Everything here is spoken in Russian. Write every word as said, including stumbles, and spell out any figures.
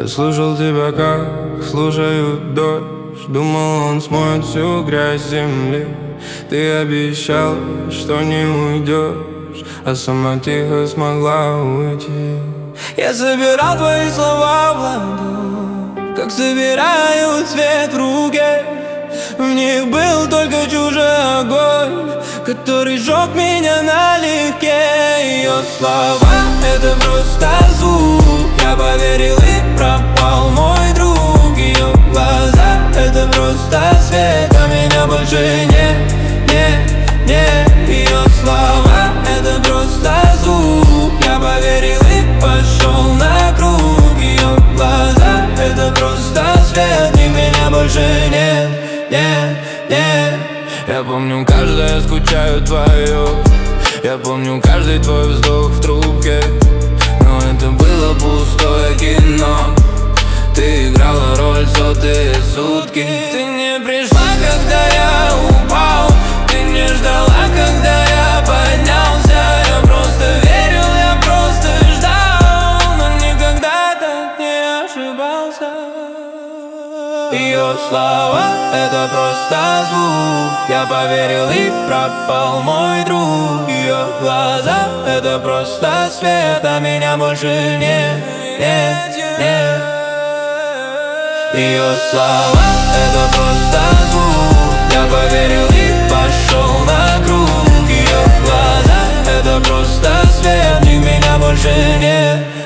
Я слушал тебя, как слушают дождь. Думал, он смоет всю грязь земли. Ты обещал, что не уйдешь, а сама тихо смогла уйти. Я собирал твои слова в ладонь, как собирают цвет в руке. В них был только чужой огонь, который жег меня налегке. Ее слова — это просто звук. Я поверил и пропал мой друг. Ее глаза — это просто свет, а меня больше нет, нет, нет. Ее слова — это просто звук. Я поверил и пошел на круг. Ее глаза — это просто свет, в них меня больше нет, нет, нет. Я помню каждое, скучаю твое. Я помню каждый твой вздох в трубке. Но это было пустое кино. Ты играла роль сотые сутки. Ты не пришла, когда я упал. Ты не ждала, когда я поднялся. Я просто верил, я просто ждал, но никогда так не ошибался. Ее слова — это просто звук. Я поверил и пропал мой друг. Ее глаза — это просто свет, а меня больше нет, нет, нет. Ее слова — это просто звук. Я поверил и пошел на круг. Ее глаза — это просто свет, в них меня больше нет.